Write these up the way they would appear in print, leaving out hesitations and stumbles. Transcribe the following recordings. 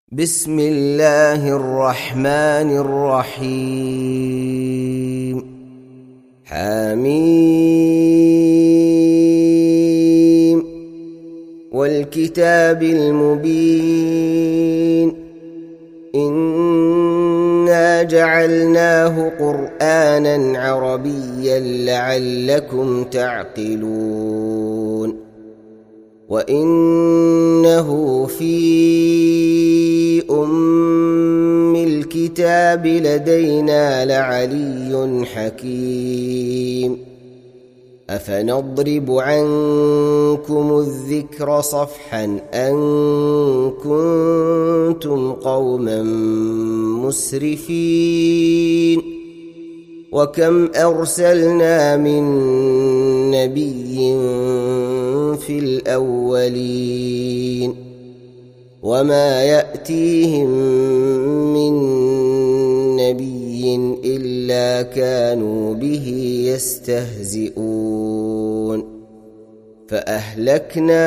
بسم الله الرحمن الرحيم حميم والكتاب المبين إنا جعلناه قرآنا عربيا لعلكم تعقلون وإنه في أم الكتاب لدينا لعلي حكيم أفنضرب عنكم الذكر صفحا أن كنتم قوما مسرفين وكم أرسلنا من نبي في الأولين وما يأتيهم من نبي إلا كانوا به يستهزئون فأهلكنا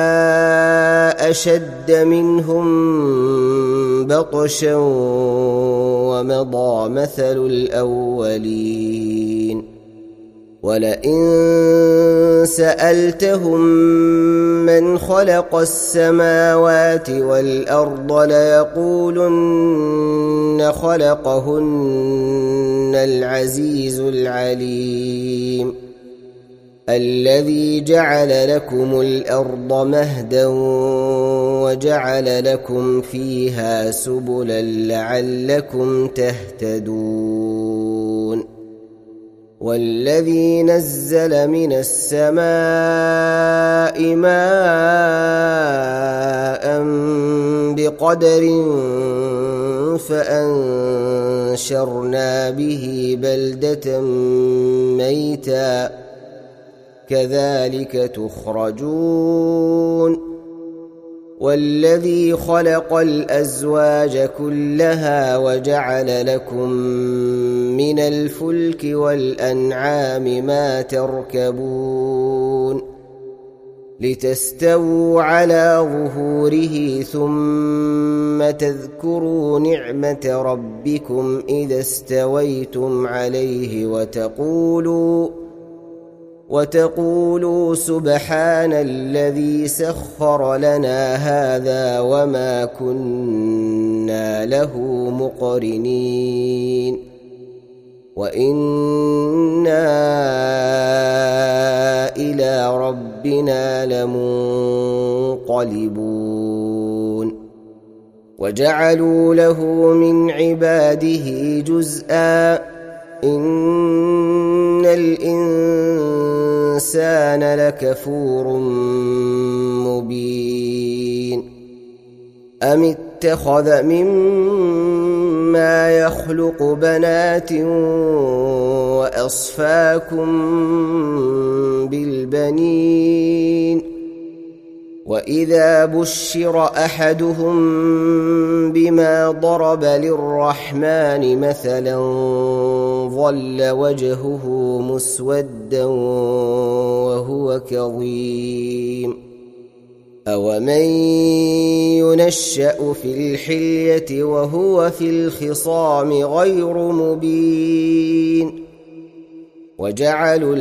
أشد منهم بطشا ومضى مثل الأولين ولئن سألتهم من خلق السماوات والأرض ليقولن خلقهن العزيز العليم الذي جعل لكم الأرض مهدا وجعل لكم فيها سبلا لعلكم تهتدون والذي نزل من السماء ماء بقدر فأنشرنا به بلدة ميتا كذلك تخرجون والذي خلق الأزواج كلها وجعل لكم من الفلك والأنعام ما تركبون لتستووا على ظهوره ثم تذكروا نعمة ربكم إذا استويتم عليه وتقولوا سبحان الذي سخر لنا هذا وما كنا له مقرنين وإنا إلى ربنا لمنقلبون وجعلوا له من عباده جزءا إن الإنسان لكفور مبين أم اتخذ مما يخلق بنات وأصفاكم بالبنين وإذا بشر أحدهم بما ضرب للرحمن مثلا ظل وجهه مسودا وهو كظيم أومن ينشأ في الحلية وهو في الخصام غير مبين وجعلوا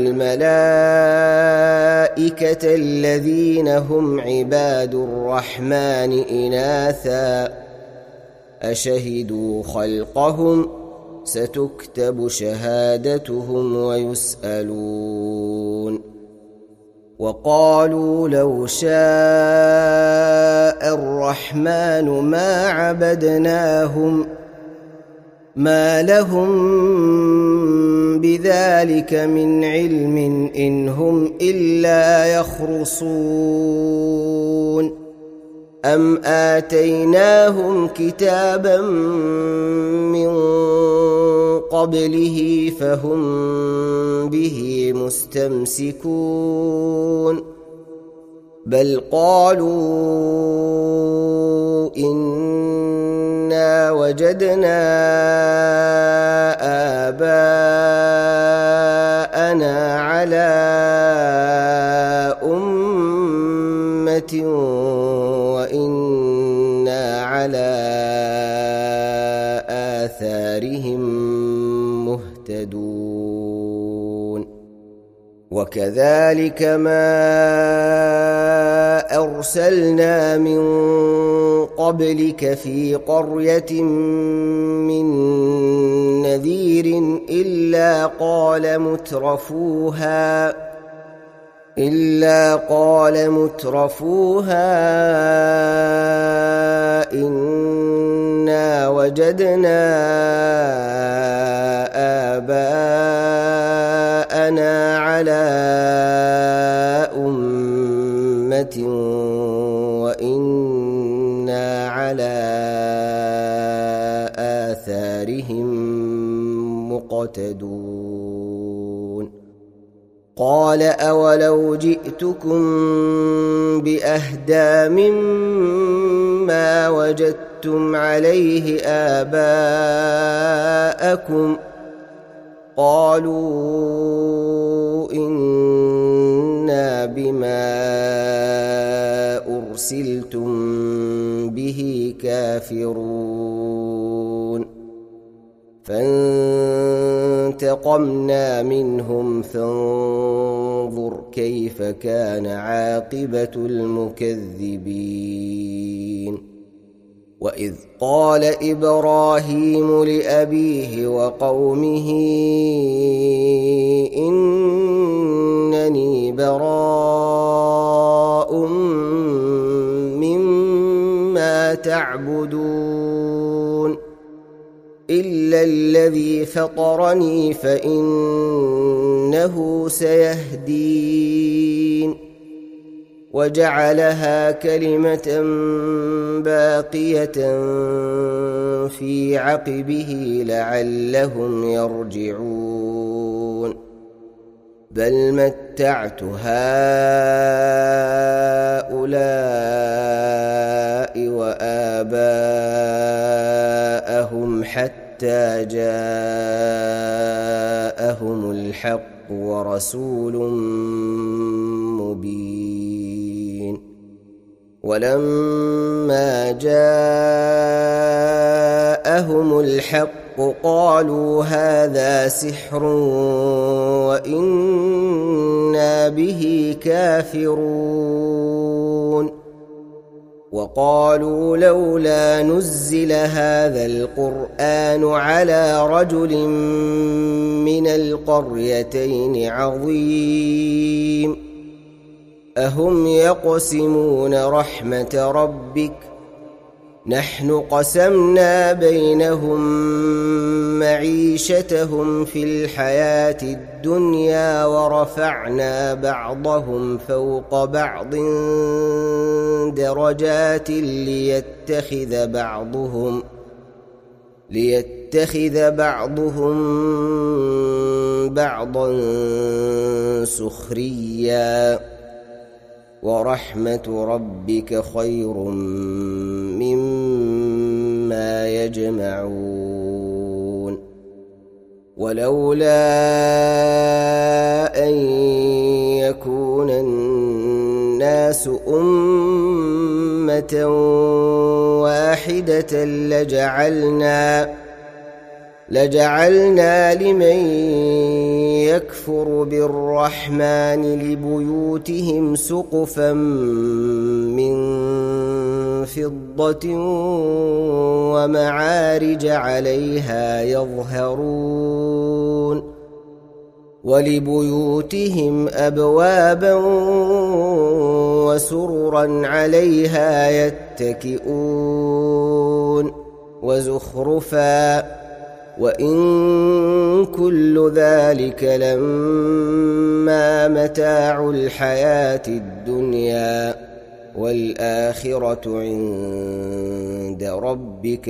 الملائكة الذين هم عباد الرحمن إناثا أشهدوا خلقهم ستكتب شهادتهم ويسألون وقالوا لو شاء الرحمن ما عبدناهم ما لهم بذلك من علم إن هم إلا يخرصون أم آتيناهم كتابا من قبله فهم به مستمسكون بل قالوا إنا وجدنا آباءنا على أمة وإنا على آثارهم مهتدون وكذلك ما أرسلنا من قبلك في قرية من نذير إلا قال مترفوها إنا وجدنا آباءنا على أمة وإنا على آثارهم مقتدون قال أولو جئتكم بأهدى مما وجدتم عليه آباءكم قالوا إنا بما أرسلتم به كافرون فانتقمنا منهم فانظر كيف كان عاقبة المكذبين وإذ قال إبراهيم لأبيه وقومه إنني براء مما تعبدون إلا الذي فطرني فإنه سيهدين وجعلها كلمة باقية في عقبه لعلهم يرجعون بل متعت هؤلاء وآباءهم حتى جاءهم الحق ورسول مبين ولما جاءهم الحق قالوا هذا سحر وإنا به كافرون وقالوا لولا نزل هذا القرآن على رجل من القريتين عظيم أهم يقسمون رحمة ربك نحن قسمنا بينهم معيشتهم في الحياة الدنيا ورفعنا بعضهم فوق بعض درجات ليتخذ بعضهم بعضا سخريا ورحمة ربك خير مما يجمعون ولولا أن يكون الناس أمة واحدة لجعلنا لمن يكفر بالرحمن لبيوتهم سقفا من فضة ومعارج عليها يظهرون ولبيوتهم أبوابا وسررا عليها يتكئون وزخرفا وإن كل ذلك لما متاع الحياة الدنيا والآخرة عند ربك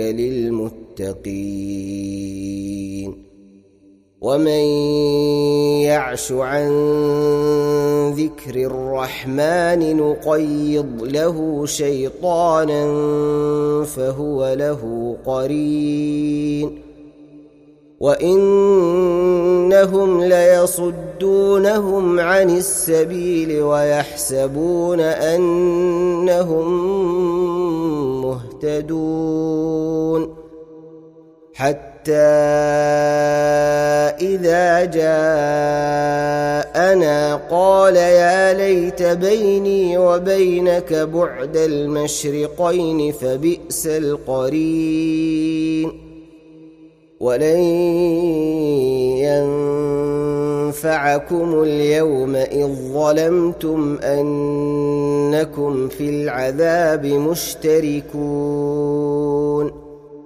للمتقين ومن يعش عن ذكر الرحمن نقيض له شيطانا فهو له قرين وإنهم ليصدونهم عن السبيل ويحسبون أنهم مهتدون مهتدون حتى إذا جاءنا قال يا ليت بيني وبينك بعد المشرقين فبئس القرين ولن ينفعكم اليوم إذ ظلمتم أنكم في العذاب مشتركون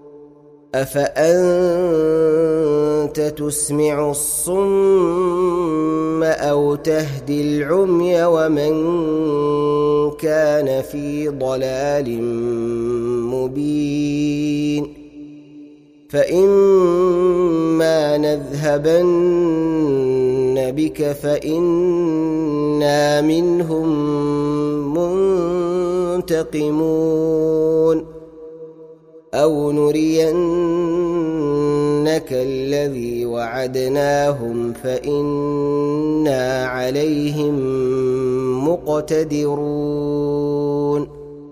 أفأنت تسمع الصم أو تهدي العمي ومن كان في ضلال مبين فإما نذهبن بك فإنا منهم منتقمون أو نرينك الذي وعدناهم فإنا عليهم مقتدرون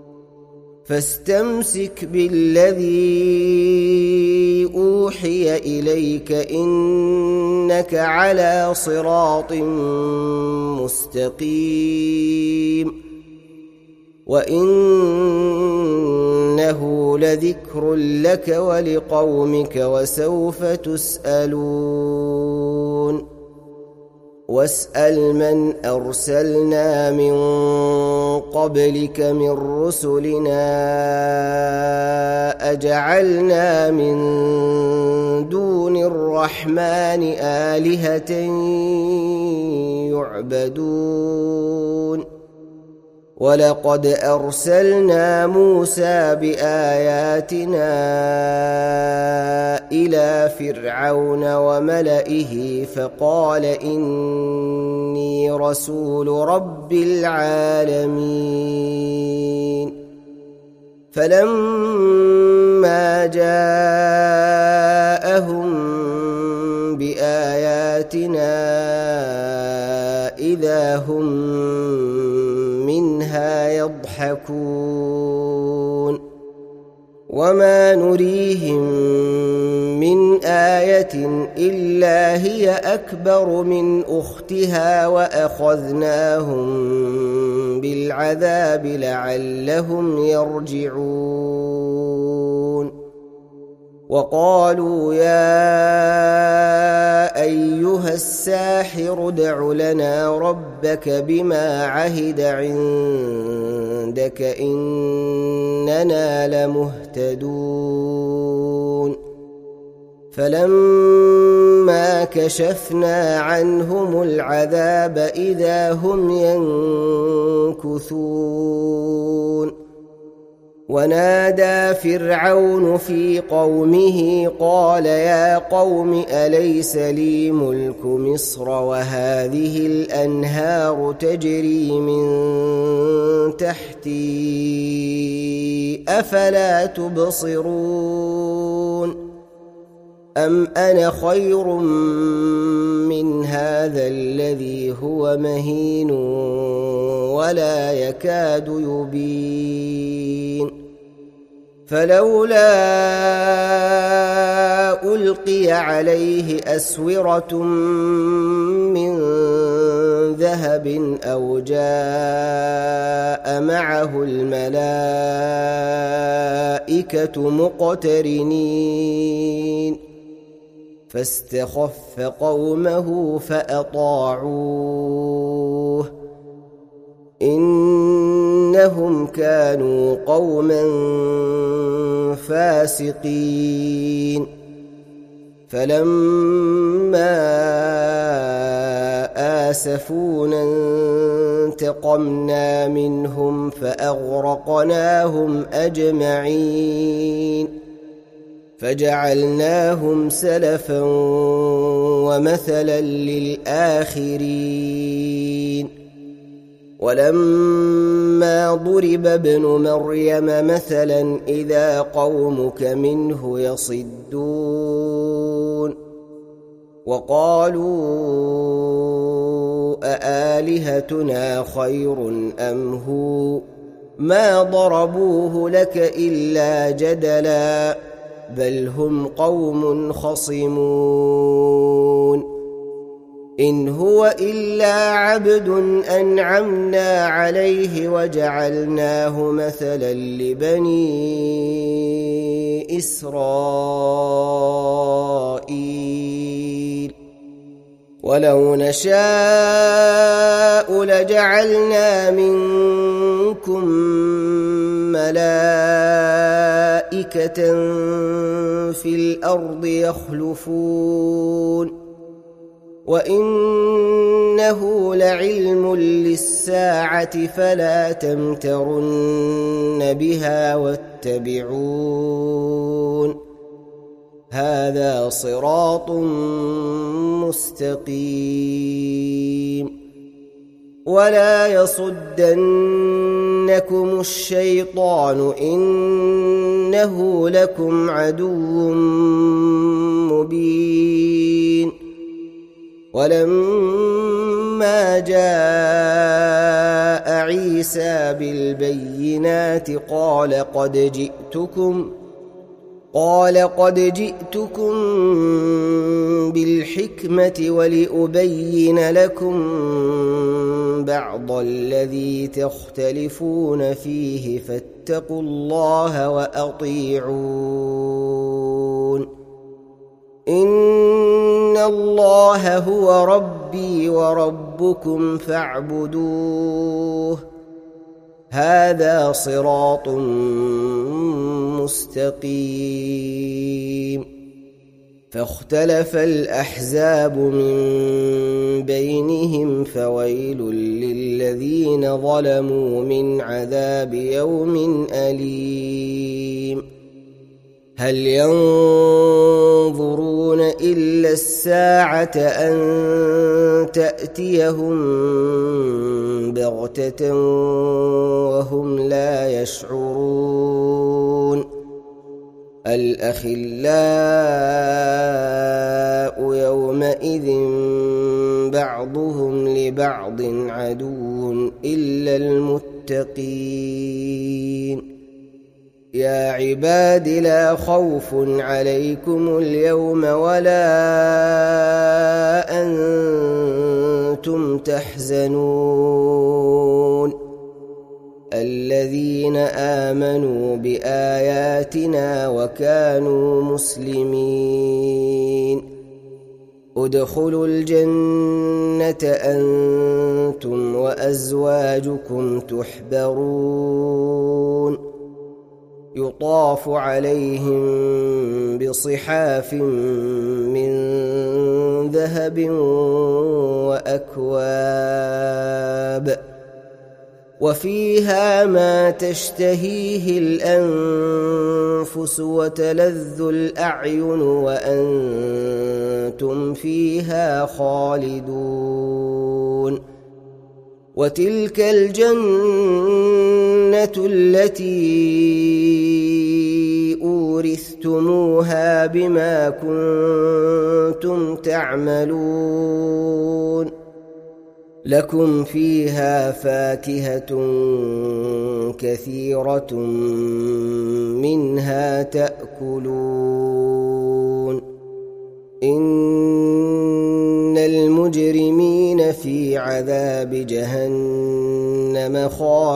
فاستمسك بالذي أوحي إليك إنك على صراط مستقيم وإنه لذكر لك ولقومك وسوف تسألون واسأل من أرسلنا من قبلك من رسلنا أجعلنا من دون الرحمن آلهة يعبدون ولقد أرسلنا موسى بآياتنا إلى فرعون وملئه فقال إني رسول رب العالمين فلما جاءهم بآياتنا إذا هم منها يضحكون وما نريهم من آية إلا هي أكبر من أختها وأخذناهم بالعذاب لعلهم يرجعون وقالوا يا أيها الساحر ادع لنا ربك بما عهد عندك إننا لمهتدون فلما كشفنا عنهم العذاب إذا هم ينكثون ونادى فرعون في قومه قال يا قوم أليس لي ملك مصر وهذه الأنهار تجري من تحتي أفلا تبصرون أم أنا خير من هذا الذي هو مهين ولا يكاد يبين فلولا ألقي عليه أسورة من ذهب أو جاء معه الملائكة مقترنين فاستخف قومه فأطاعوه إنهم كانوا قوما فاسقين فلما آسفونا انتقمنا منهم فأغرقناهم أجمعين فجعلناهم سلفا ومثلا للآخرين ولما ضرب ابن مريم مثلا إذا قومك منه يصدون وقالوا أآلهتنا خير أم هو ما ضربوه لك إلا جدلا بل هم قوم خصمون إن هو إلا عبد أنعمنا عليه وجعلناه مثلا لبني إسرائيل ولو نشاء لجعلنا منكم ملائكة في الأرض يخلفون وإنه لعلم للساعة فلا تمترن بها واتبعون هذا صراط مستقيم ولا يصدنكم الشيطان إنه لكم عدو مبين ولما جاء عيسى بالبينات قال قد جئتكم بالحكمة ولأبين لكم بعض الذي تختلفون فيه فاتقوا الله وأطيعون إن الله هو ربي وربكم فاعبدوه هذا صراط مستقيم فاختلف الأحزاب من بينهم فويل للذين ظلموا من عذاب يوم أليم هل ينظرون إلا الساعة أن تأتيهم بغتة وهم لا يشعرون الأخلاء يومئذ بعضهم لبعض عدو إلا المتقين يا عباد لا خوف عليكم اليوم ولا أنتم تحزنون الذين آمنوا بآياتنا وكانوا مسلمين ادخلوا الجنة أنتم وأزواجكم تحبرون يطاف عليهم بصحاف من ذهب وأكواب وفيها ما تشتهيه الأنفس وتلذ الأعين وأنتم فيها خالدون وتلك الجنة التي أورثتموها بما كنتم تعملون لكم فيها فاكهة كثيرة منها تأكلون إن المجرمين في عذاب جهنم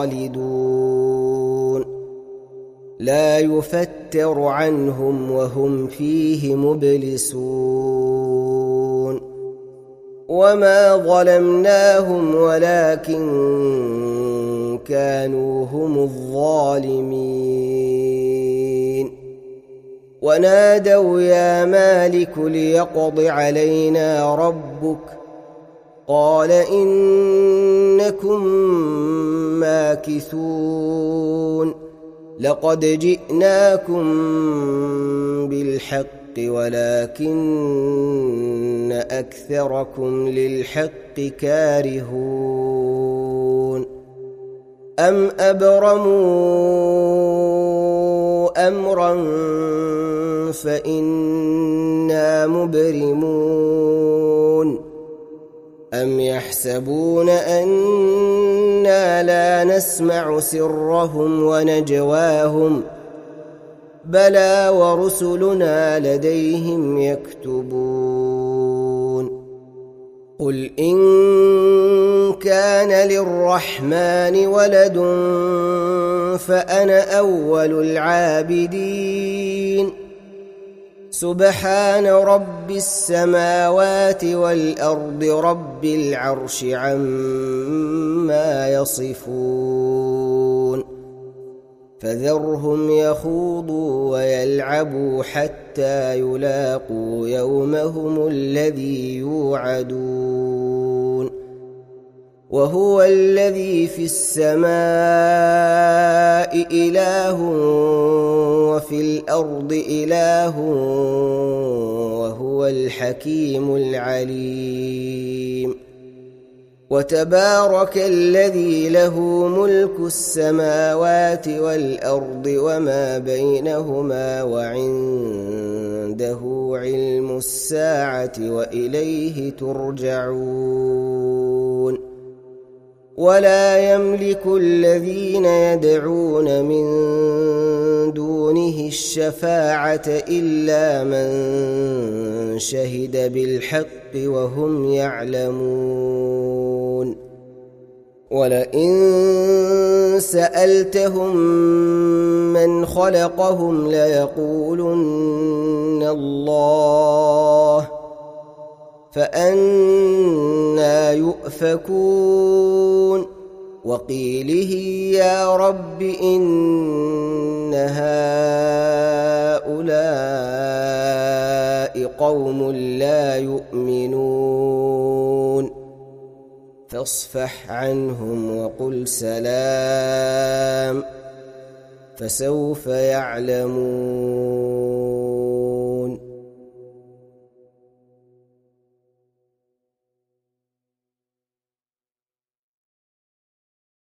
خالدون لا يفتر عنهم وهم فيه مبلسون وما ظلمناهم ولكن كانوا هم الظالمين ونادوا يا مالك ليقض علينا ربك قال إنكم ماكثون لقد جئناكم بالحق ولكن أكثركم للحق كارهون أم أبرموا أمرا فإنا مبرمون أم يحسبون أنا لا نسمع سرهم ونجواهم بلى ورسلنا لديهم يكتبون قل إن كان للرحمن ولد فأنا أول العابدين سبحان رب السماوات والأرض رب العرش عما يصفون فذرهم يخوضوا ويلعبوا حتى يلاقوا يومهم الذي يوعدون وهو الذي في السماء إله وفي الأرض إله وهو الحكيم العليم وتبارك الذي له ملك السماوات والأرض وما بينهما وعنده علم الساعة وإليه ترجعون ولا يملك الذين يدعون من دونه الشفاعة إلا من شهد بالحق وهم يعلمون ولئن سألتهم من خلقهم ليقولن الله فأنى يؤفكون وقيله يا رب إن هؤلاء قوم لا يؤمنون فاصفح عنهم وقل سلام فسوف يعلمون